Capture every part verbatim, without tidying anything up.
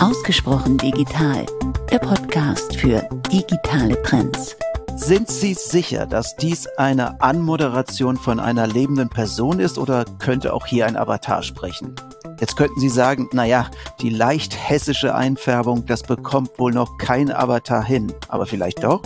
Ausgesprochen digital, der Podcast für digitale Trends. Sind Sie sicher, dass dies eine Anmoderation von einer lebenden Person ist oder könnte auch hier ein Avatar sprechen? Jetzt könnten Sie sagen, naja, die leicht hessische Einfärbung, das bekommt wohl noch kein Avatar hin. Aber vielleicht doch?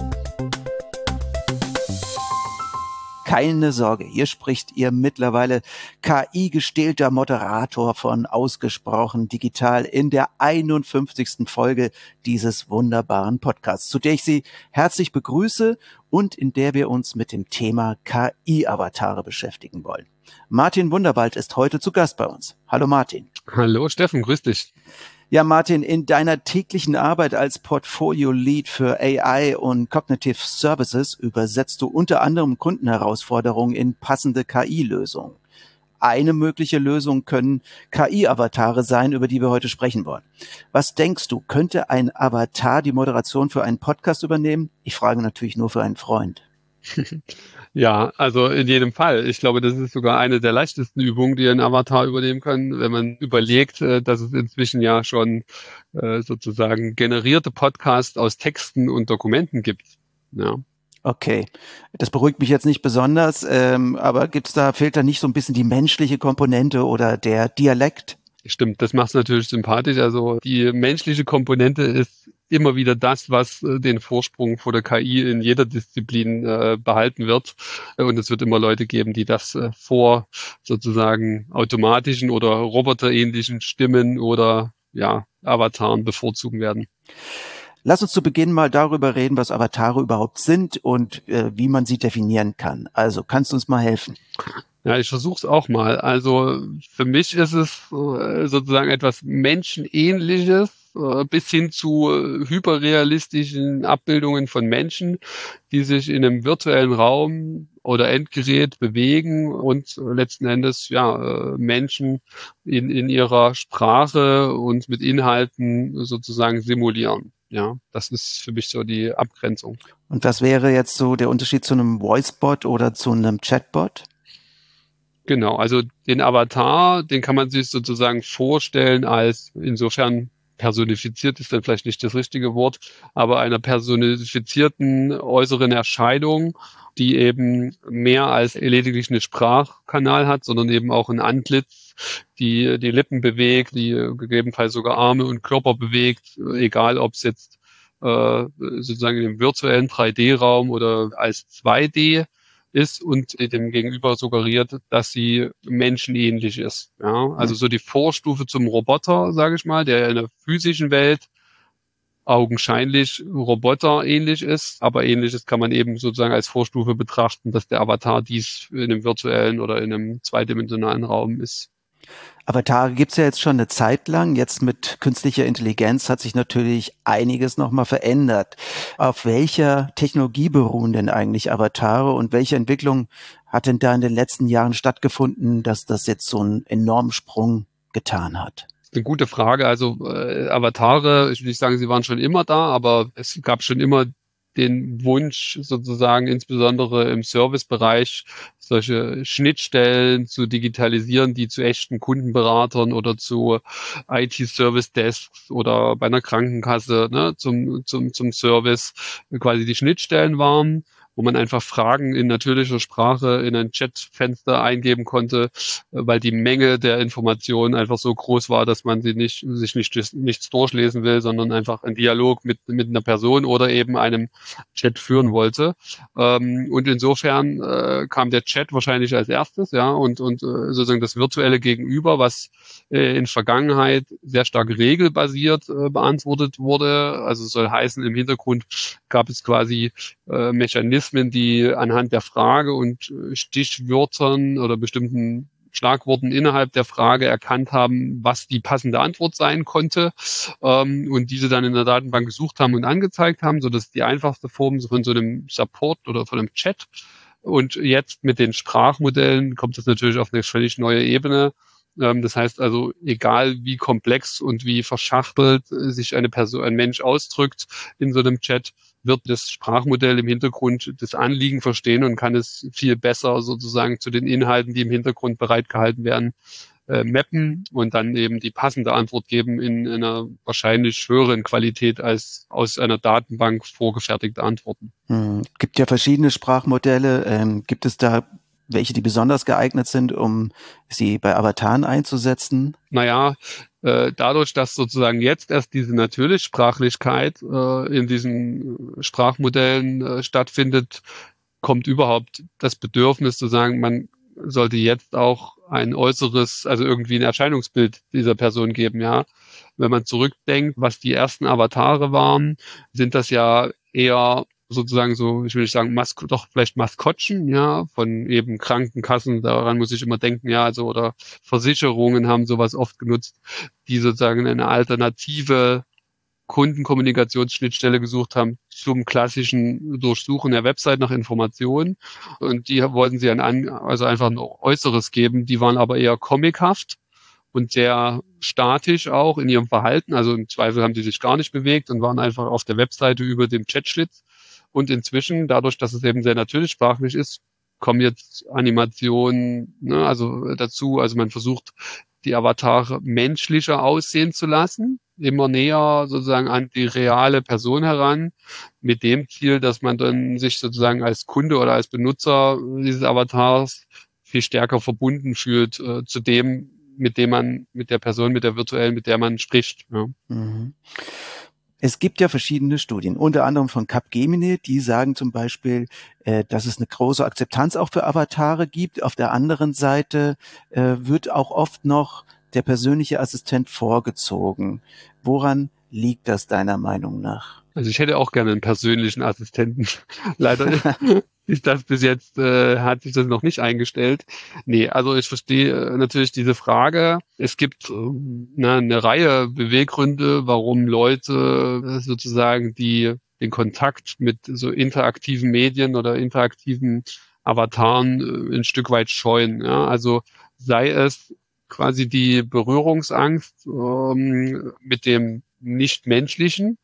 Keine Sorge, hier spricht Ihr mittlerweile K I-gestählter Moderator von Ausgesprochen digital in der einundfünfzigsten Folge dieses wunderbaren Podcasts, zu der ich Sie herzlich begrüße und in der wir uns mit dem Thema K I-Avatare beschäftigen wollen. Martin Wunderwald ist heute zu Gast bei uns. Hallo Martin. Hallo Steffen, grüß dich. Ja, Martin, in deiner täglichen Arbeit als Portfolio-Lead für A I und Cognitive Services übersetzt du unter anderem Kundenherausforderungen in passende K I-Lösungen. Eine mögliche Lösung können K I-Avatare sein, über die wir heute sprechen wollen. Was denkst du, könnte ein Avatar die Moderation für einen Podcast übernehmen? Ich frage natürlich nur für einen Freund. Ja, also in jedem Fall. Ich glaube, das ist sogar eine der leichtesten Übungen, die ein Avatar übernehmen kann, wenn man überlegt, dass es inzwischen ja schon äh, sozusagen generierte Podcasts aus Texten und Dokumenten gibt. Ja. Okay, das beruhigt mich jetzt nicht besonders, ähm, aber gibt's da, fehlt da nicht so ein bisschen die menschliche Komponente oder der Dialekt? Stimmt, das macht es natürlich sympathisch. Also die menschliche Komponente ist immer wieder das, was äh, den Vorsprung vor der K I in jeder Disziplin äh, behalten wird. Und es wird immer Leute geben, die das äh, vor sozusagen automatischen oder roboterähnlichen Stimmen oder ja Avataren bevorzugen werden. Lass uns zu Beginn mal darüber reden, was Avatare überhaupt sind und äh, wie man sie definieren kann. Also, kannst du uns mal helfen? Ja, ich versuche es auch mal. Also für mich ist es äh, sozusagen etwas Menschenähnliches, äh, bis hin zu äh, hyperrealistischen Abbildungen von Menschen, die sich in einem virtuellen Raum oder Endgerät bewegen und äh, letzten Endes ja äh, Menschen in, in ihrer Sprache und mit Inhalten sozusagen simulieren. Ja, das ist für mich so die Abgrenzung. Und was wäre jetzt so der Unterschied zu einem Voicebot oder zu einem Chatbot? Genau, also den Avatar, den kann man sich sozusagen vorstellen als, insofern personifiziert ist dann vielleicht nicht das richtige Wort, aber einer personifizierten äußeren Erscheinung, die eben mehr als lediglich einen Sprachkanal hat, sondern eben auch ein Antlitz, die die Lippen bewegt, die gegebenenfalls sogar Arme und Körper bewegt, egal ob es jetzt äh, sozusagen im virtuellen drei D-Raum oder als zwei D ist und dem Gegenüber suggeriert, dass sie menschenähnlich ist. Ja, also so die Vorstufe zum Roboter, sage ich mal, der in der physischen Welt augenscheinlich roboterähnlich ist, aber Ähnliches kann man eben sozusagen als Vorstufe betrachten, dass der Avatar dies in einem virtuellen oder in einem zweidimensionalen Raum ist. Avatare gibt's ja jetzt schon eine Zeit lang. Jetzt mit künstlicher Intelligenz hat sich natürlich einiges nochmal verändert. Auf welcher Technologie beruhen denn eigentlich Avatare und welche Entwicklung hat denn da in den letzten Jahren stattgefunden, dass das jetzt so einen enormen Sprung getan hat? Das ist eine gute Frage. Also äh, Avatare, ich will nicht sagen, sie waren schon immer da, aber es gab schon immer den Wunsch sozusagen insbesondere im Servicebereich solche Schnittstellen zu digitalisieren, die zu echten Kundenberatern oder zu I T-Service-Desks oder bei einer Krankenkasse ne, zum, zum, zum Service quasi die Schnittstellen waren, wo man einfach Fragen in natürlicher Sprache in ein Chatfenster eingeben konnte, weil die Menge der Informationen einfach so groß war, dass man sie nicht, sich nicht, nichts durchlesen will, sondern einfach einen Dialog mit, mit einer Person oder eben einem Chat führen wollte. Und insofern äh, kam der Chat wahrscheinlich als erstes, ja, und, und äh, sozusagen das virtuelle Gegenüber, was äh, in Vergangenheit sehr stark regelbasiert äh, beantwortet wurde. Also soll heißen, im Hintergrund gab es quasi äh, Mechanismen, die anhand der Frage und Stichwörtern oder bestimmten Schlagworten innerhalb der Frage erkannt haben, was die passende Antwort sein konnte ähm, und diese dann in der Datenbank gesucht haben und angezeigt haben, sodass die einfachste Form von so einem Support oder von einem Chat. Und jetzt mit den Sprachmodellen kommt das natürlich auf eine völlig neue Ebene. Ähm, das heißt also, egal wie komplex und wie verschachtelt sich eine Person, ein Mensch ausdrückt in so einem Chat, wird das Sprachmodell im Hintergrund das Anliegen verstehen und kann es viel besser sozusagen zu den Inhalten, die im Hintergrund bereitgehalten werden, äh, mappen und dann eben die passende Antwort geben in einer wahrscheinlich höheren Qualität als aus einer Datenbank vorgefertigte Antworten. Hm. Gibt ja verschiedene Sprachmodelle. Ähm, gibt es da welche, die besonders geeignet sind, um sie bei Avataren einzusetzen? Naja, äh, dadurch, dass sozusagen jetzt erst diese Natürlichsprachlichkeit äh, in diesen Sprachmodellen äh, stattfindet, kommt überhaupt das Bedürfnis zu sagen, man sollte jetzt auch ein äußeres, also irgendwie ein Erscheinungsbild dieser Person geben, ja. Wenn man zurückdenkt, was die ersten Avatare waren, sind das ja eher sozusagen so, ich will nicht sagen, Mas- doch vielleicht Maskottchen, ja, von eben Krankenkassen, daran muss ich immer denken, ja, also, oder Versicherungen haben sowas oft genutzt, die sozusagen eine alternative Kundenkommunikationsschnittstelle gesucht haben zum klassischen Durchsuchen der Website nach Informationen. Und die wollten sie ein, also einfach ein Äußeres geben. Die waren aber eher comichaft und sehr statisch auch in ihrem Verhalten. Also im Zweifel haben die sich gar nicht bewegt und waren einfach auf der Webseite über dem Chatschlitz. Und inzwischen, dadurch, dass es eben sehr natürlichsprachlich ist, kommen jetzt Animationen, ne, also dazu. Also man versucht, die Avatare menschlicher aussehen zu lassen, immer näher sozusagen an die reale Person heran, mit dem Ziel, dass man dann sich sozusagen als Kunde oder als Benutzer dieses Avatars viel stärker verbunden fühlt äh, zu dem, mit dem man, mit der Person, mit der virtuellen, mit der man spricht. Ja. Mhm. Es gibt ja verschiedene Studien, unter anderem von Capgemini, die sagen zum Beispiel, äh, dass es eine große Akzeptanz auch für Avatare gibt. Auf der anderen Seite äh, wird auch oft noch der persönliche Assistent vorgezogen. Woran liegt das deiner Meinung nach? Also ich hätte auch gerne einen persönlichen Assistenten. Leider ist das bis jetzt, äh, hat sich das noch nicht eingestellt. Nee, also ich verstehe äh, natürlich diese Frage. Es gibt äh, na, eine Reihe Beweggründe, warum Leute äh, sozusagen die den Kontakt mit so interaktiven Medien oder interaktiven Avataren äh, ein Stück weit scheuen. Ja? Also sei es quasi die Berührungsangst ähm, mit dem Nicht-Menschlichen,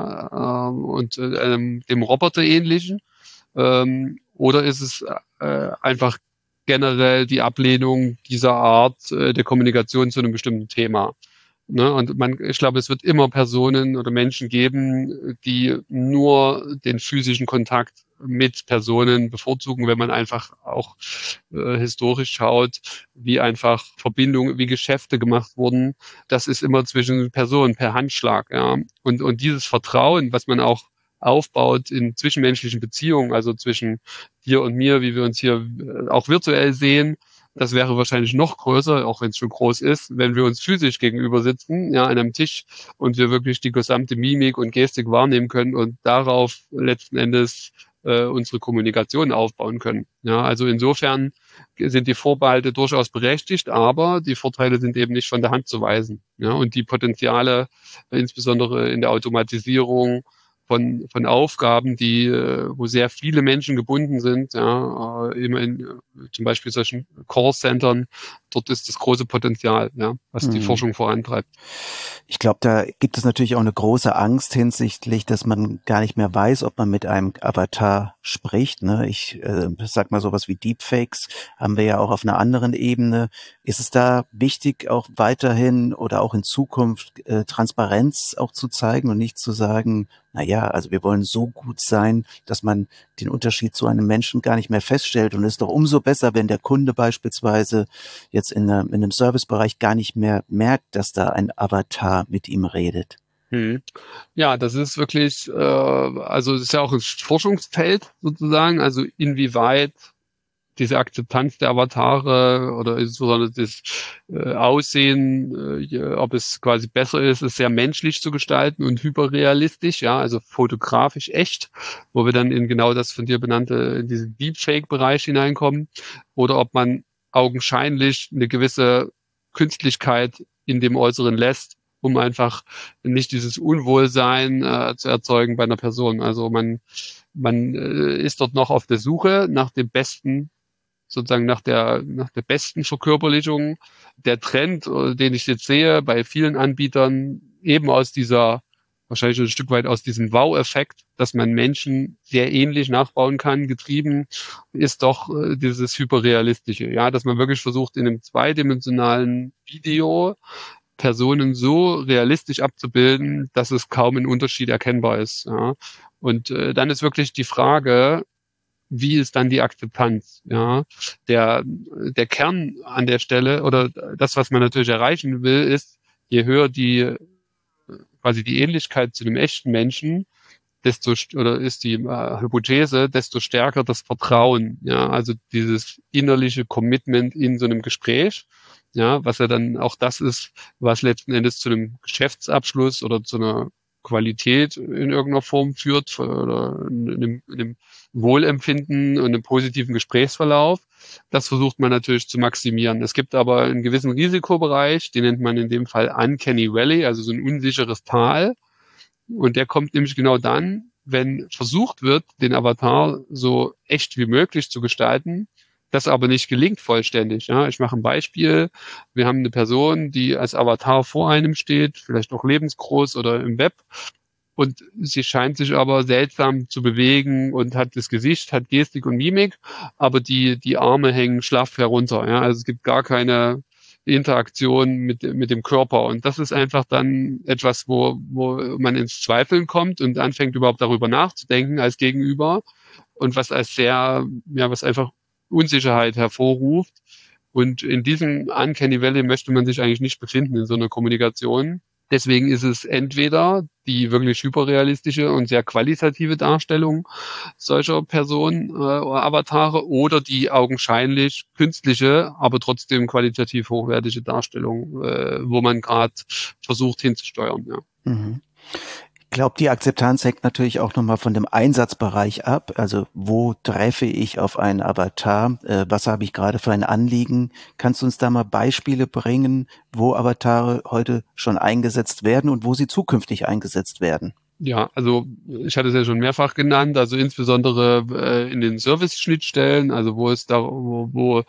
ja, ähm, und ähm, dem Roboter-ähnlichen, ähm, oder ist es äh, einfach generell die Ablehnung dieser Art äh, der Kommunikation zu einem bestimmten Thema? Ne? Und man, ich glaube, es wird immer Personen oder Menschen geben, die nur den physischen Kontakt mit Personen bevorzugen, wenn man einfach auch äh, historisch schaut, wie einfach Verbindungen, wie Geschäfte gemacht wurden. Das ist immer zwischen Personen per Handschlag. Ja. Und, und dieses Vertrauen, was man auch aufbaut in zwischenmenschlichen Beziehungen, also zwischen dir und mir, wie wir uns hier äh, auch virtuell sehen, das wäre wahrscheinlich noch größer, auch wenn es schon groß ist, wenn wir uns physisch gegenüber sitzen, ja, an einem Tisch und wir wirklich die gesamte Mimik und Gestik wahrnehmen können und darauf letzten Endes äh, unsere Kommunikation aufbauen können. Ja, also insofern sind die Vorbehalte durchaus berechtigt, aber die Vorteile sind eben nicht von der Hand zu weisen. Ja, und die Potenziale, insbesondere in der Automatisierung von von Aufgaben, die wo sehr viele Menschen gebunden sind, ja, immer in zum Beispiel solchen Callcentern, dort ist das große Potenzial, ja, was die Hm. Forschung vorantreibt. Ich glaube, da gibt es natürlich auch eine große Angst hinsichtlich, dass man gar nicht mehr weiß, ob man mit einem Avatar spricht. Ne? Ich äh, sag mal sowas wie Deepfakes haben wir ja auch auf einer anderen Ebene. Ist es da wichtig, auch weiterhin oder auch in Zukunft äh, Transparenz auch zu zeigen und nicht zu sagen, na ja, also wir wollen so gut sein, dass man den Unterschied zu einem Menschen gar nicht mehr feststellt, und es ist doch umso besser, wenn der Kunde beispielsweise jetzt in, einer, in einem Servicebereich gar nicht mehr merkt, dass da ein Avatar mit ihm redet. Hm. Ja, das ist wirklich, äh, also es ist ja auch ein Forschungsfeld sozusagen, also inwieweit diese Akzeptanz der Avatare oder insbesondere das äh, Aussehen, äh, ob es quasi besser ist, es sehr menschlich zu gestalten und hyperrealistisch, ja, also fotografisch echt, wo wir dann in genau das von dir benannte, in diesen Deepfake-Bereich hineinkommen, oder ob man augenscheinlich eine gewisse Künstlichkeit in dem Äußeren lässt, um einfach nicht dieses Unwohlsein äh, zu erzeugen bei einer Person. Also man man äh, ist dort noch auf der Suche nach dem besten, sozusagen nach der nach der besten Verkörperlichung. Der Trend, äh, den ich jetzt sehe bei vielen Anbietern, eben aus dieser wahrscheinlich ein Stück weit aus diesem Wow-Effekt, dass man Menschen sehr ähnlich nachbauen kann, getrieben ist doch äh, dieses Hyperrealistische, ja, dass man wirklich versucht, in einem zweidimensionalen Video Personen so realistisch abzubilden, dass es kaum ein Unterschied erkennbar ist. Ja. Und äh, dann ist wirklich die Frage, wie ist dann die Akzeptanz? Ja, der der Kern an der Stelle oder das, was man natürlich erreichen will, ist, je höher die quasi die Ähnlichkeit zu dem echten Menschen, desto oder ist die äh, Hypothese, desto stärker das Vertrauen. Ja, also dieses innerliche Commitment in so einem Gespräch. Ja, was ja dann auch das ist, was letzten Endes zu einem Geschäftsabschluss oder zu einer Qualität in irgendeiner Form führt oder in einem, in einem Wohlempfinden und einem positiven Gesprächsverlauf. Das versucht man natürlich zu maximieren. Es gibt aber einen gewissen Risikobereich, den nennt man in dem Fall Uncanny Valley, also so ein unsicheres Tal. Und der kommt nämlich genau dann, wenn versucht wird, den Avatar so echt wie möglich zu gestalten, das aber nicht gelingt vollständig. Ja, ich mache ein Beispiel. Wir haben eine Person, die als Avatar vor einem steht, vielleicht auch lebensgroß oder im Web. Und sie scheint sich aber seltsam zu bewegen und hat das Gesicht, hat Gestik und Mimik, aber die, die Arme hängen schlaff herunter. Ja, also es gibt gar keine Interaktion mit, mit dem Körper. Und das ist einfach dann etwas, wo, wo man ins Zweifeln kommt und anfängt überhaupt darüber nachzudenken als Gegenüber. Und was als sehr, ja, was einfach Unsicherheit hervorruft. Und in diesem Uncanny Valley möchte man sich eigentlich nicht befinden in so einer Kommunikation. Deswegen ist es entweder die wirklich hyperrealistische und sehr qualitative Darstellung solcher Personen äh, oder Avatare oder die augenscheinlich künstliche, aber trotzdem qualitativ hochwertige Darstellung, äh, wo man gerade versucht hinzusteuern. Ja. Mhm. Ich glaube, die Akzeptanz hängt natürlich auch nochmal von dem Einsatzbereich ab. Also wo treffe ich auf einen Avatar? Äh, was habe ich gerade für ein Anliegen? Kannst du uns da mal Beispiele bringen, wo Avatare heute schon eingesetzt werden und wo sie zukünftig eingesetzt werden? Ja, also ich hatte es ja schon mehrfach genannt, also insbesondere äh, in den Service-Schnittstellen, also wo es da, wo, wo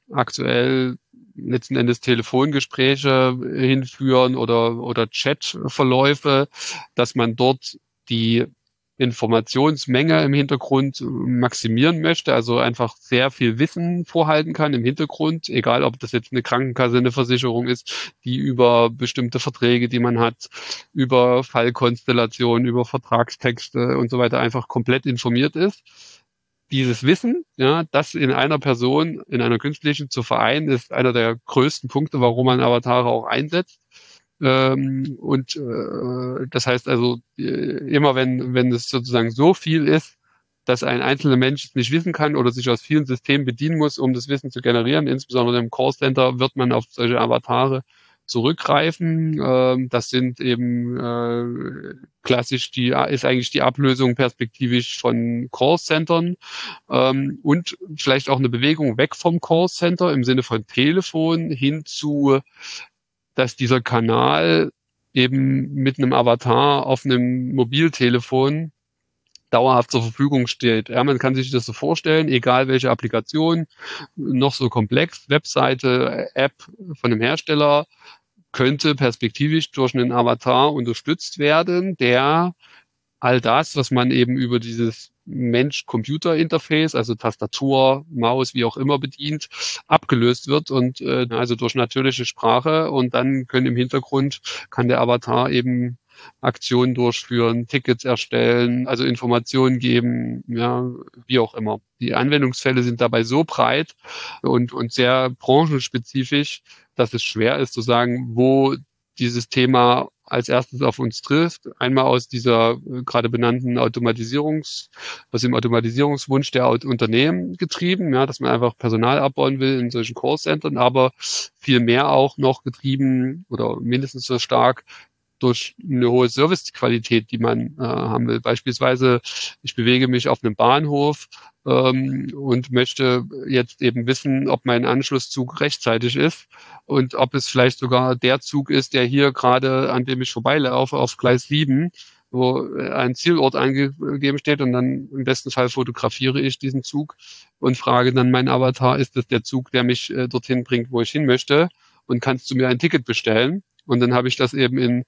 aktuell letzten Endes Telefongespräche hinführen oder oder Chatverläufe, dass man dort die Informationsmenge im Hintergrund maximieren möchte, also einfach sehr viel Wissen vorhalten kann im Hintergrund, egal ob das jetzt eine Krankenkasse, eine Versicherung ist, die über bestimmte Verträge, die man hat, über Fallkonstellationen, über Vertragstexte und so weiter einfach komplett informiert ist. Dieses Wissen, ja, das in einer Person, in einer künstlichen zu vereinen, ist einer der größten Punkte, warum man Avatare auch einsetzt. Ähm, und äh, das heißt also, äh, immer wenn wenn es sozusagen so viel ist, dass ein einzelner Mensch es nicht wissen kann oder sich aus vielen Systemen bedienen muss, um das Wissen zu generieren, insbesondere im Callcenter, wird man auf solche Avatare zurückgreifen. Ähm, das sind eben äh, klassisch die, ist eigentlich die Ablösung perspektivisch von Callcentern ähm, und vielleicht auch eine Bewegung weg vom Callcenter im Sinne von Telefon hin zu, dass dieser Kanal eben mit einem Avatar auf einem Mobiltelefon dauerhaft zur Verfügung steht. Ja, man kann sich das so vorstellen, egal welche Applikation, noch so komplex, Webseite, App von einem Hersteller, könnte perspektivisch durch einen Avatar unterstützt werden, der all das, was man eben über dieses Mensch-Computer-Interface, also Tastatur, Maus, wie auch immer bedient, abgelöst wird und äh, also durch natürliche Sprache und dann können im Hintergrund, kann der Avatar eben Aktionen durchführen, Tickets erstellen, also Informationen geben, ja, wie auch immer. Die Anwendungsfälle sind dabei so breit und, und sehr branchenspezifisch, dass es schwer ist zu sagen, wo dieses Thema als erstes auf uns trifft. Einmal aus dieser äh, gerade benannten Automatisierungs, aus dem Automatisierungswunsch der Unternehmen getrieben, ja, dass man einfach Personal abbauen will in solchen Callcentern, aber viel mehr auch noch getrieben oder mindestens so stark durch eine hohe Servicequalität, die man äh, haben will. Beispielsweise, ich bewege mich auf einem Bahnhof ähm, und möchte jetzt eben wissen, ob mein Anschlusszug rechtzeitig ist und ob es vielleicht sogar der Zug ist, der hier gerade, an dem ich vorbeilaufe, auf Gleis sieben, wo ein Zielort angegeben steht und dann im besten Fall fotografiere ich diesen Zug und frage dann meinen Avatar, ist das der Zug, der mich äh, dorthin bringt, wo ich hin möchte und kannst du mir ein Ticket bestellen? Und dann habe ich das eben in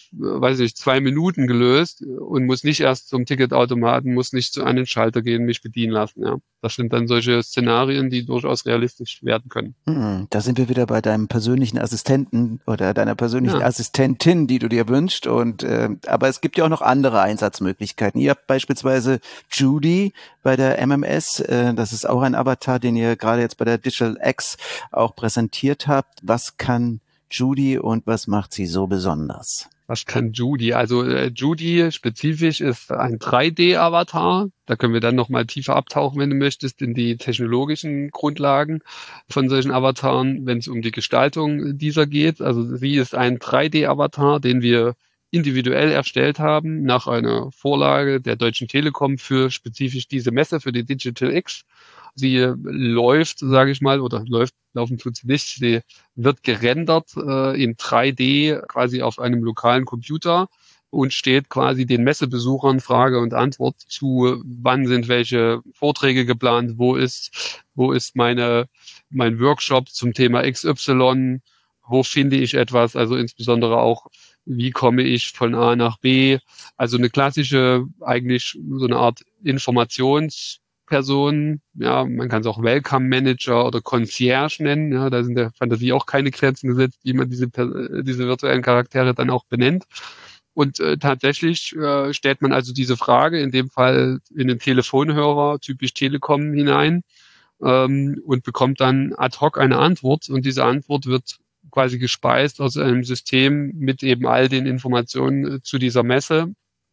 weiß ich, zwei Minuten gelöst und muss nicht erst zum Ticketautomaten, muss nicht zu einem Schalter gehen, mich bedienen lassen. Ja, das sind dann solche Szenarien, die durchaus realistisch werden können. Hm, da sind wir wieder bei deinem persönlichen Assistenten oder deiner persönlichen Ja. Assistentin, die du dir wünschst. Und äh, aber es gibt ja auch noch andere Einsatzmöglichkeiten. Ihr habt beispielsweise Judy bei der M M S. Äh, das ist auch ein Avatar, den ihr gerade jetzt bei der Digital X auch präsentiert habt. Was kann Judy und was macht sie so besonders? Was kann Judy? Also äh, Judy spezifisch ist ein drei D-Avatar. Da können wir dann nochmal tiefer abtauchen, wenn du möchtest, in die technologischen Grundlagen von solchen Avataren, wenn es um die Gestaltung dieser geht. Also sie ist ein drei D-Avatar, den wir individuell erstellt haben, nach einer Vorlage der Deutschen Telekom für spezifisch diese Messe, für die Digital X. Sie läuft, sage ich mal, oder läuft, laufen tut sie nicht. Sie wird gerendert äh, in drei D quasi auf einem lokalen Computer und steht quasi den Messebesuchern Frage und Antwort zu, wann sind welche Vorträge geplant, wo ist, wo ist meine, mein Workshop zum Thema X Y, wo finde ich etwas, also insbesondere auch, wie komme ich von A nach B. Also eine klassische, eigentlich so eine Art Informations- Person, ja, man kann es auch Welcome Manager oder Concierge nennen, ja, da sind der Fantasie auch keine Grenzen gesetzt, wie man diese, diese virtuellen Charaktere dann auch benennt. Und äh, tatsächlich äh, stellt man also diese Frage, in dem Fall in den Telefonhörer, typisch Telekom, hinein ähm, und bekommt dann ad hoc eine Antwort und diese Antwort wird quasi gespeist aus einem System mit eben all den Informationen äh, zu dieser Messe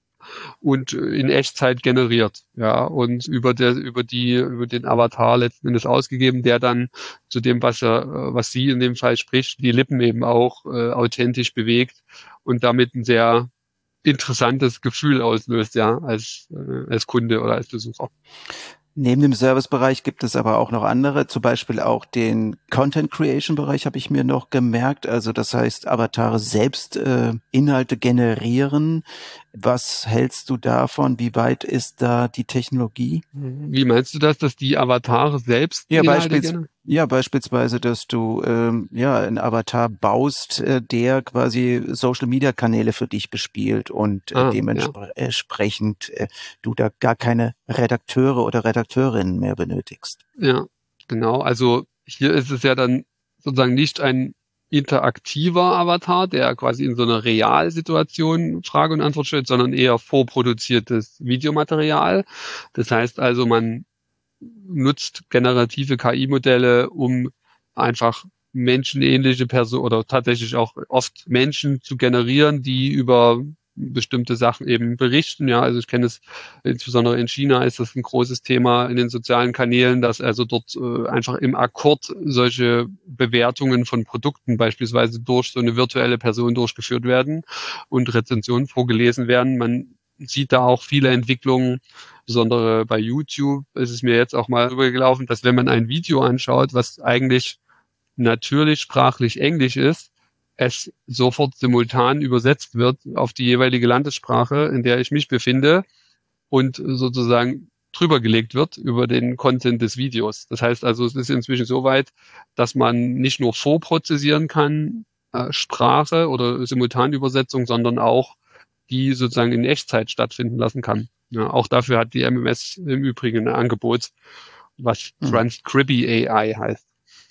und in Echtzeit generiert, ja, und über der, über die, über den Avatar letzten Endes ausgegeben, der dann zu dem, was er, was sie in dem Fall spricht, die Lippen eben auch äh, authentisch bewegt und damit ein sehr interessantes Gefühl auslöst, ja, als, äh, als Kunde oder als Besucher. Neben dem Servicebereich gibt es aber auch noch andere, zum Beispiel auch den Content Creation Bereich habe ich mir noch gemerkt. Also das heißt, Avatare selbst äh, Inhalte generieren. Was hältst du davon? Wie weit ist da die Technologie? Wie meinst du das, dass die Avatare selbst Ja, Inhalte beispielsweise, generieren? ja, beispielsweise, dass du ähm, ja einen Avatar baust, äh, der quasi Social Media Kanäle für dich bespielt und äh, Ah, ja. dementsprechend äh, du da gar keine Redakteure oder Redakteurinnen mehr benötigst. Ja, genau. Also hier ist es ja dann sozusagen nicht ein interaktiver Avatar, der quasi in so einer Realsituation Frage und Antwort stellt, sondern eher vorproduziertes Videomaterial. Das heißt also, man nutzt generative K I-Modelle, um einfach menschenähnliche Personen oder tatsächlich auch oft Menschen zu generieren, die über bestimmte Sachen eben berichten. Ja, also ich kenne es insbesondere in China ist das ein großes Thema in den sozialen Kanälen, dass also dort äh, einfach im Akkord solche Bewertungen von Produkten beispielsweise durch so eine virtuelle Person durchgeführt werden und Rezensionen vorgelesen werden. Man sieht da auch viele Entwicklungen, insbesondere bei YouTube ist es mir jetzt auch mal rübergelaufen, dass wenn man ein Video anschaut, was eigentlich natürlich sprachlich Englisch ist, es sofort simultan übersetzt wird auf die jeweilige Landessprache, in der ich mich befinde und sozusagen drüber gelegt wird über den Content des Videos. Das heißt also, es ist inzwischen so weit, dass man nicht nur vorprozessieren kann, äh, Sprache oder Simultanübersetzung, sondern auch die sozusagen in Echtzeit stattfinden lassen kann. Ja, auch dafür hat die M M S im Übrigen ein Angebot, was Hm. Transcribie A I heißt.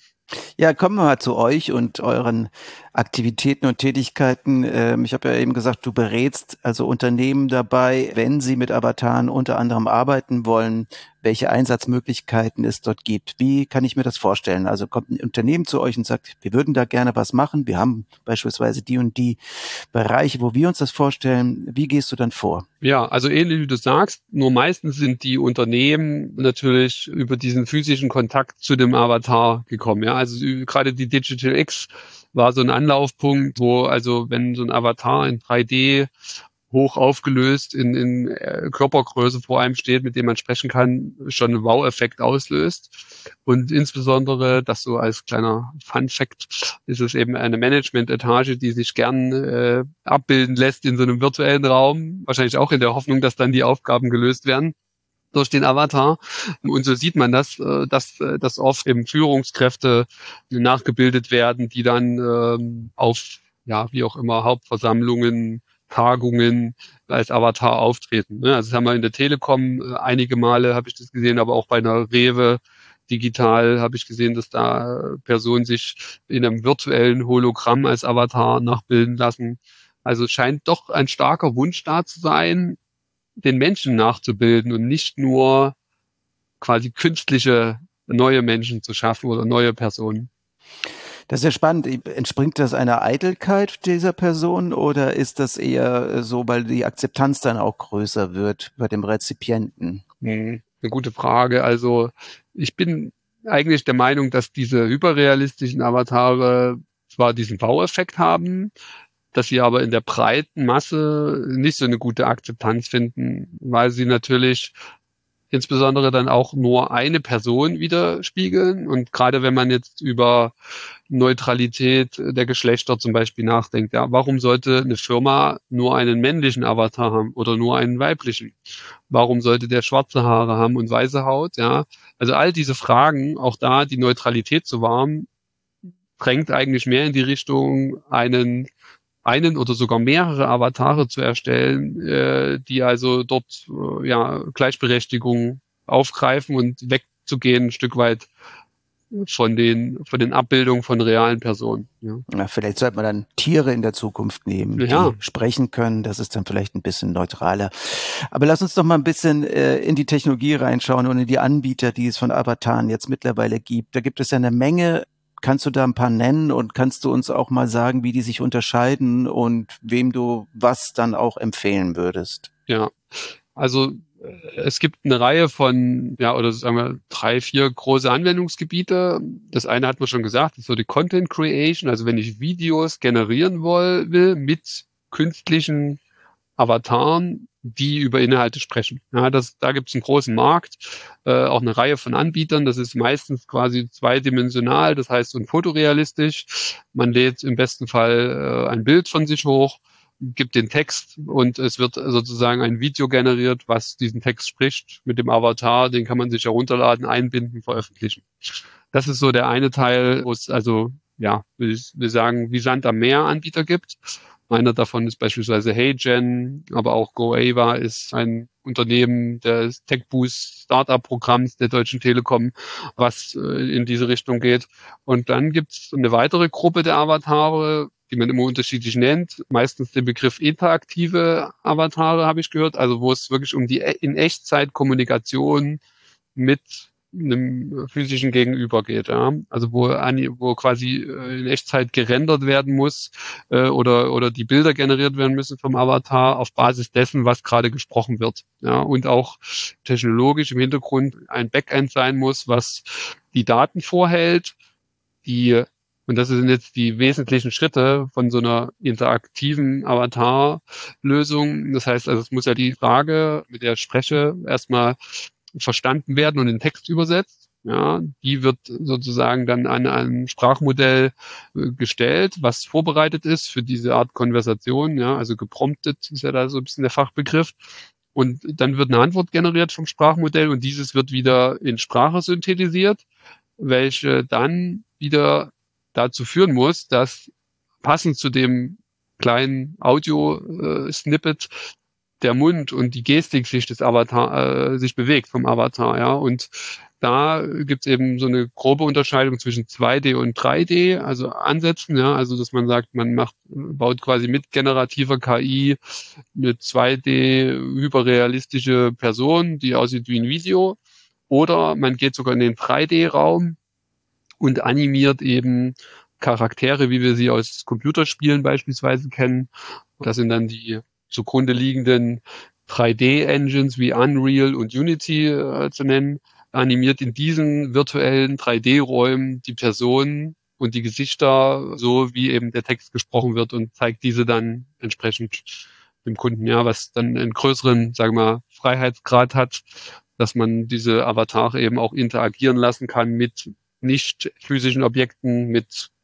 Ja, kommen wir mal zu euch und euren Aktivitäten und Tätigkeiten. Ähm, ich habe ja eben gesagt, du berätst also Unternehmen dabei, wenn sie mit Avataren unter anderem arbeiten wollen, welche Einsatzmöglichkeiten es dort gibt. Wie kann ich mir das vorstellen? Also kommt ein Unternehmen zu euch und sagt, wir würden da gerne was machen. Wir haben beispielsweise die und die Bereiche, wo wir uns das vorstellen. Wie gehst du dann vor? Ja, also ähnlich wie du sagst, nur meistens sind die Unternehmen natürlich über diesen physischen Kontakt zu dem Avatar gekommen. Ja, also gerade die Digital X war so ein Anlaufpunkt, wo also wenn so ein Avatar in drei D hoch aufgelöst in, in äh, Körpergröße vor einem steht, mit dem man sprechen kann, schon einen Wow-Effekt auslöst. Und insbesondere, das so als kleiner Fun-Fact, ist es eben eine Management-Etage, die sich gern äh, abbilden lässt in so einem virtuellen Raum, wahrscheinlich auch in der Hoffnung, dass dann die Aufgaben gelöst werden durch den Avatar. Und so sieht man das, dass, dass oft eben Führungskräfte nachgebildet werden, die dann ähm, auf, ja, wie auch immer, Hauptversammlungen, Tagungen als Avatar auftreten. Ne? Also das haben wir in der Telekom äh, einige Male, habe ich das gesehen, aber auch bei einer Rewe digital habe ich gesehen, dass da Personen sich in einem virtuellen Hologramm als Avatar nachbilden lassen. Also scheint doch ein starker Wunsch da zu sein, den Menschen nachzubilden und nicht nur quasi künstliche neue Menschen zu schaffen oder neue Personen. Das ist ja spannend. Entspringt das einer Eitelkeit dieser Person oder ist das eher so, weil die Akzeptanz dann auch größer wird bei dem Rezipienten? Hm, eine gute Frage. Also ich bin eigentlich der Meinung, dass diese hyperrealistischen Avatare zwar diesen Wow-Effekt haben, dass sie aber in der breiten Masse nicht so eine gute Akzeptanz finden, weil sie natürlich insbesondere dann auch nur eine Person widerspiegeln. Und gerade wenn man jetzt über Neutralität der Geschlechter zum Beispiel nachdenkt, ja, warum sollte eine Firma nur einen männlichen Avatar haben oder nur einen weiblichen? Warum sollte der schwarze Haare haben und weiße Haut? Ja, also all diese Fragen, auch da die Neutralität zu wahren, drängt eigentlich mehr in die Richtung, einen einen oder sogar mehrere Avatare zu erstellen, äh, die also dort äh, ja Gleichberechtigung aufgreifen und wegzugehen ein Stück weit von den von den Abbildungen von realen Personen. Ja. Ja, vielleicht sollte man dann Tiere in der Zukunft nehmen, Ja. die sprechen können. Das ist dann vielleicht ein bisschen neutraler. Aber lass uns doch mal ein bisschen äh, in die Technologie reinschauen und in die Anbieter, die es von Avataren jetzt mittlerweile gibt. Da gibt es ja eine Menge. Kannst du da ein paar nennen und kannst du uns auch mal sagen, wie die sich unterscheiden und wem du was dann auch empfehlen würdest? Ja, also es gibt eine Reihe von, ja, oder sagen wir drei, vier große Anwendungsgebiete. Das eine hat man schon gesagt, das ist so die Content Creation, also wenn ich Videos generieren will mit künstlichen Avataren, die über Inhalte sprechen. Ja, das, da gibt es einen großen Markt, äh, auch eine Reihe von Anbietern. Das ist meistens quasi zweidimensional, das heißt und fotorealistisch. Man lädt im besten Fall äh, ein Bild von sich hoch, gibt den Text und es wird sozusagen ein Video generiert, was diesen Text spricht mit dem Avatar. Den kann man sich herunterladen, einbinden, veröffentlichen. Das ist so der eine Teil, wo es also, ja, will wir sagen, wie Sand am Meer Anbieter gibt. Einer davon ist beispielsweise HeyGen, aber auch GoAva ist ein Unternehmen des TechBoost Startup-Programms der Deutschen Telekom, was äh, in diese Richtung geht. Und dann gibt es eine weitere Gruppe der Avatare, die man immer unterschiedlich nennt. Meistens den Begriff interaktive Avatare habe ich gehört, also wo es wirklich um die in Echtzeit Kommunikation mit einem physischen Gegenüber geht, ja. Also wo, wo quasi in Echtzeit gerendert werden muss äh, oder oder die Bilder generiert werden müssen vom Avatar auf Basis dessen, was gerade gesprochen wird. Ja. Und auch technologisch im Hintergrund ein Backend sein muss, was die Daten vorhält, die und das sind jetzt die wesentlichen Schritte von so einer interaktiven Avatar-Lösung. Das heißt, also es muss ja die Frage, mit der ich spreche, erstmal verstanden werden und in Text übersetzt. Ja, die wird sozusagen dann an ein Sprachmodell äh, gestellt, was vorbereitet ist für diese Art Konversation. Ja, also gepromptet ist ja da so ein bisschen der Fachbegriff. Und dann wird eine Antwort generiert vom Sprachmodell und dieses wird wieder in Sprache synthetisiert, welche dann wieder dazu führen muss, dass passend zu dem kleinen Audio-Snippet der Mund und die Gestik sich des Avatar äh, sich bewegt vom Avatar, ja. Und da gibt's eben so eine grobe Unterscheidung zwischen zwei D und drei D, also Ansätzen, ja, also dass man sagt, man macht, baut quasi mit generativer K I eine zwei D hyperrealistische Person, die aussieht wie ein Video, oder man geht sogar in den drei D-Raum und animiert eben Charaktere, wie wir sie aus Computerspielen beispielsweise kennen. Das sind dann die zugrunde liegenden drei D-Engines wie Unreal und Unity äh, zu nennen, animiert in diesen virtuellen drei D-Räumen die Personen und die Gesichter so, wie eben der Text gesprochen wird und zeigt diese dann entsprechend dem Kunden, ja, was dann einen größeren, sagen wir mal, Freiheitsgrad hat, dass man diese Avatare eben auch interagieren lassen kann mit nicht physischen Objekten, mit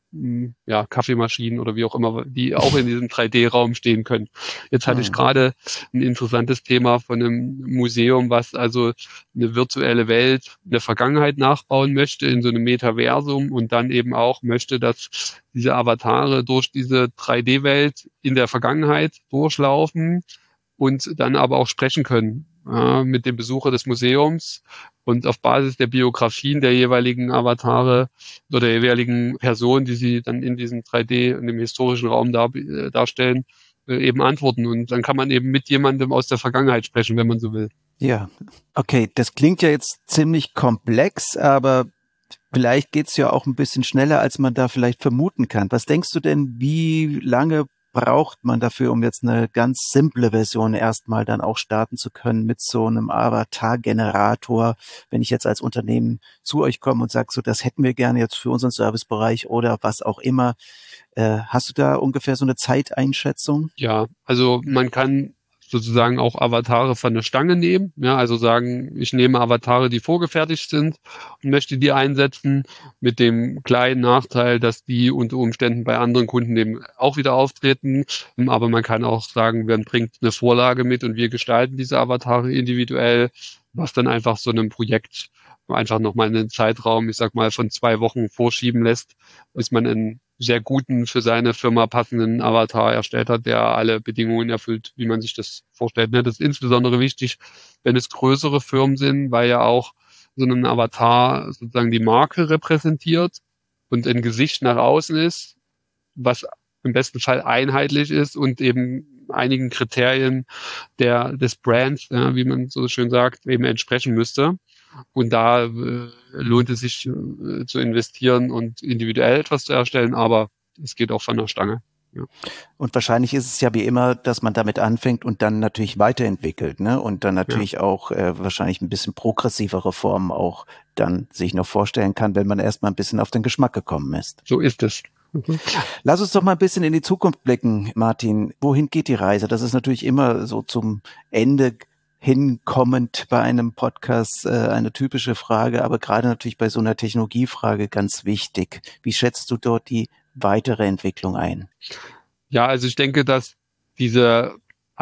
mh, ja, Kaffeemaschinen oder wie auch immer, die auch in diesem drei D-Raum stehen können. Jetzt hatte ich Hm. gerade ein interessantes Thema von einem Museum, was also eine virtuelle Welt in der Vergangenheit nachbauen möchte in so einem Metaversum und dann eben auch möchte, dass diese Avatare durch diese drei D-Welt in der Vergangenheit durchlaufen und dann aber auch sprechen können äh, mit dem Besucher des Museums und auf Basis der Biografien der jeweiligen Avatare oder der jeweiligen Person, die sie dann in diesem drei D, in dem historischen Raum dar, äh, darstellen, äh, eben antworten. Und dann kann man eben mit jemandem aus der Vergangenheit sprechen, wenn man so will. Ja, okay, das klingt ja jetzt ziemlich komplex, aber vielleicht geht's ja auch ein bisschen schneller, als man da vielleicht vermuten kann. Was denkst du denn, wie lange braucht man dafür, um jetzt eine ganz simple Version erstmal dann auch starten zu können mit so einem Avatar-Generator, wenn ich jetzt als Unternehmen zu euch komme und sage, so, das hätten wir gerne jetzt für unseren Servicebereich oder was auch immer. Äh, hast du da ungefähr so eine Zeiteinschätzung? Ja, also man kann sozusagen auch Avatare von der Stange nehmen. Ja, also sagen, ich nehme Avatare, die vorgefertigt sind und möchte die einsetzen, mit dem kleinen Nachteil, dass die unter Umständen bei anderen Kunden eben auch wieder auftreten. Aber man kann auch sagen, man bringt eine Vorlage mit und wir gestalten diese Avatare individuell, was dann einfach so einem Projekt einfach nochmal einen Zeitraum, ich sag mal, von zwei Wochen vorschieben lässt, bis man einen sehr guten, für seine Firma passenden Avatar erstellt hat, der alle Bedingungen erfüllt, wie man sich das vorstellt. Das ist insbesondere wichtig, wenn es größere Firmen sind, weil ja auch so ein Avatar sozusagen die Marke repräsentiert und ein Gesicht nach außen ist, was im besten Fall einheitlich ist und eben einigen Kriterien der des Brands, ja, wie man so schön sagt, eben entsprechen müsste. Und da äh, lohnt es sich äh, zu investieren und individuell etwas zu erstellen, aber es geht auch von der Stange. Ja. Und wahrscheinlich ist es ja wie immer, dass man damit anfängt und dann natürlich weiterentwickelt, ne? Und dann natürlich ja. auch äh, wahrscheinlich ein bisschen progressivere Formen auch dann sich noch vorstellen kann, wenn man erstmal ein bisschen auf den Geschmack gekommen ist. So ist es. Mhm. Lass uns doch mal ein bisschen in die Zukunft blicken, Martin. Wohin geht die Reise? Das ist natürlich immer so zum Ende hinkommend bei einem Podcast äh, eine typische Frage, aber gerade natürlich bei so einer Technologiefrage ganz wichtig. Wie schätzt du dort die weitere Entwicklung ein? Ja, also ich denke, dass diese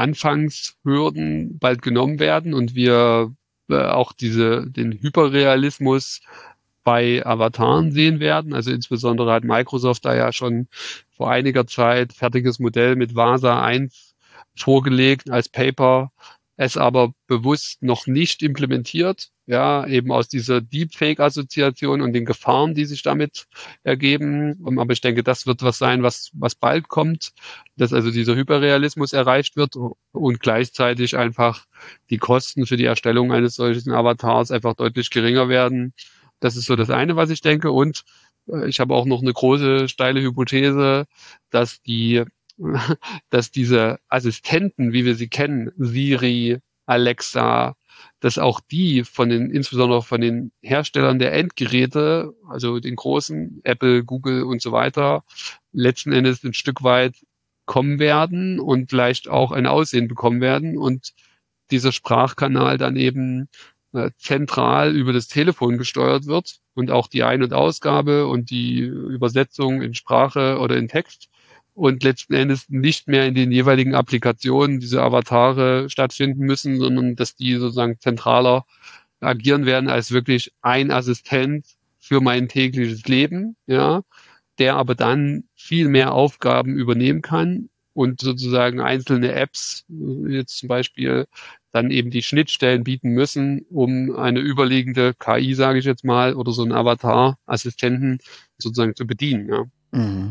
Anfangshürden bald genommen werden und wir äh, auch diese den Hyperrealismus bei Avataren sehen werden. Also insbesondere hat Microsoft da ja schon vor einiger Zeit fertiges Modell mit Vasa eins vorgelegt als Paper, es aber bewusst noch nicht implementiert, ja, eben aus dieser Deepfake-Assoziation und den Gefahren, die sich damit ergeben. Aber ich denke, das wird was sein, was, was bald kommt, dass also dieser Hyperrealismus erreicht wird und gleichzeitig einfach die Kosten für die Erstellung eines solchen Avatars einfach deutlich geringer werden. Das ist so das eine, was ich denke. Und ich habe auch noch eine große, steile Hypothese, dass die dass diese Assistenten, wie wir sie kennen, Siri, Alexa, dass auch die von den, insbesondere von den Herstellern der Endgeräte, also den großen, Apple, Google und so weiter, letzten Endes ein Stück weit kommen werden und vielleicht auch ein Aussehen bekommen werden und dieser Sprachkanal dann eben äh, zentral über das Telefon gesteuert wird und auch die Ein- und Ausgabe und die Übersetzung in Sprache oder in Text und letzten Endes nicht mehr in den jeweiligen Applikationen diese Avatare stattfinden müssen, sondern dass die sozusagen zentraler agieren werden als wirklich ein Assistent für mein tägliches Leben, ja, der aber dann viel mehr Aufgaben übernehmen kann und sozusagen einzelne Apps, jetzt zum Beispiel, dann eben die Schnittstellen bieten müssen, um eine überliegende K I, sage ich jetzt mal, oder so einen Avatar-Assistenten sozusagen zu bedienen, ja. Mhm.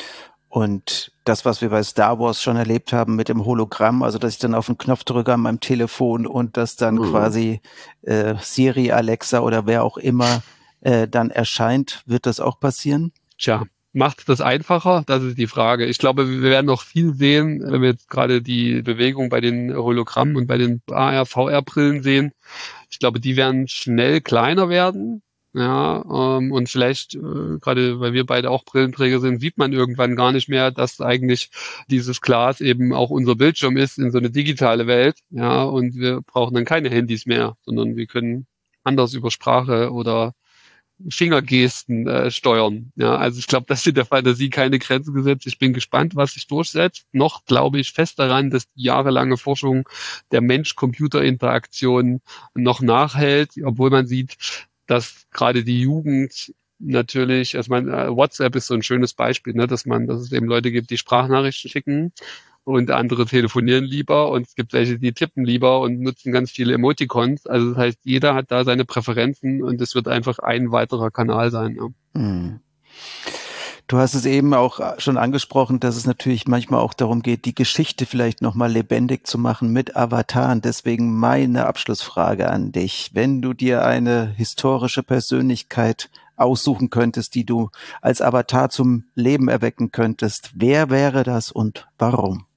Und das, was wir bei Star Wars schon erlebt haben mit dem Hologramm, also dass ich dann auf den Knopf drücke an meinem Telefon und dass dann mhm. quasi äh, Siri, Alexa oder wer auch immer äh, dann erscheint, wird das auch passieren? Tja, macht das einfacher? Das ist die Frage. Ich glaube, wir werden noch viel sehen, wenn wir jetzt gerade die Bewegung bei den Hologrammen und bei den A R, V R-Brillen sehen. Ich glaube, die werden schnell kleiner werden. Ja, ähm, und vielleicht, äh, gerade weil wir beide auch Brillenträger sind, sieht man irgendwann gar nicht mehr, dass eigentlich dieses Glas eben auch unser Bildschirm ist in so eine digitale Welt. Ja, und wir brauchen dann keine Handys mehr, sondern wir können anders über Sprache oder Fingergesten äh, steuern. Ja, also ich glaube, das sind der Fantasie keine Grenzen gesetzt. Ich bin gespannt, was sich durchsetzt. Noch glaube ich fest daran, dass die jahrelange Forschung der Mensch-Computer-Interaktion noch nachhält, obwohl man sieht, dass gerade die Jugend natürlich, also man, WhatsApp ist so ein schönes Beispiel, ne, dass man, dass es eben Leute gibt, die Sprachnachrichten schicken und andere telefonieren lieber und es gibt welche, die tippen lieber und nutzen ganz viele Emoticons. Also das heißt, jeder hat da seine Präferenzen und es wird einfach ein weiterer Kanal sein. Ja. Hm. Du hast es eben auch schon angesprochen, dass es natürlich manchmal auch darum geht, die Geschichte vielleicht nochmal lebendig zu machen mit Avataren. Deswegen meine Abschlussfrage an dich. Wenn du dir eine historische Persönlichkeit aussuchen könntest, die du als Avatar zum Leben erwecken könntest, wer wäre das und warum?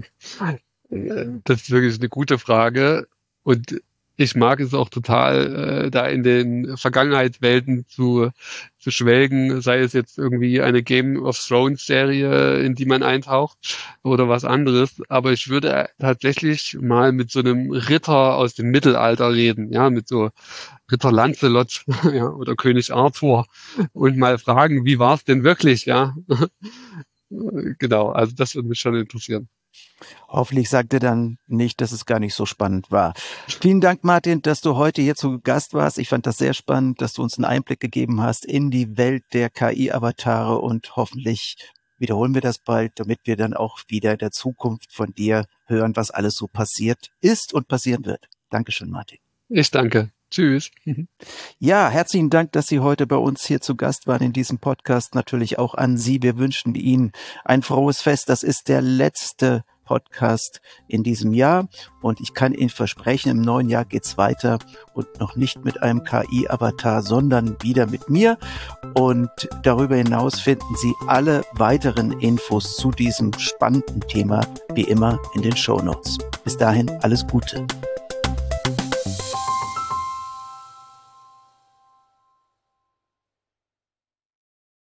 Das ist wirklich eine gute Frage und ich mag es auch total, äh, da in den Vergangenheitswelten zu, zu schwelgen, sei es jetzt irgendwie eine Game of Thrones Serie, in die man eintaucht oder was anderes. Aber ich würde tatsächlich mal mit so einem Ritter aus dem Mittelalter reden, ja, mit so Ritter Lancelot, ja, oder König Arthur und mal fragen, wie war es denn wirklich, ja? Genau, also das würde mich schon interessieren. Hoffentlich sagt er dann nicht, dass es gar nicht so spannend war. Vielen Dank, Martin, dass du heute hier zu Gast warst. Ich fand das sehr spannend, dass du uns einen Einblick gegeben hast in die Welt der K I-Avatare und hoffentlich wiederholen wir das bald, damit wir dann auch wieder in der Zukunft von dir hören, was alles so passiert ist und passieren wird. Dankeschön, Martin. Ich danke. Tschüss. Ja, herzlichen Dank, dass Sie heute bei uns hier zu Gast waren in diesem Podcast. Natürlich auch an Sie. Wir wünschen Ihnen ein frohes Fest. Das ist der letzte Podcast in diesem Jahr und ich kann Ihnen versprechen, im neuen Jahr geht's weiter und noch nicht mit einem K I-Avatar, sondern wieder mit mir und darüber hinaus finden Sie alle weiteren Infos zu diesem spannenden Thema wie immer in den Shownotes. Bis dahin alles Gute.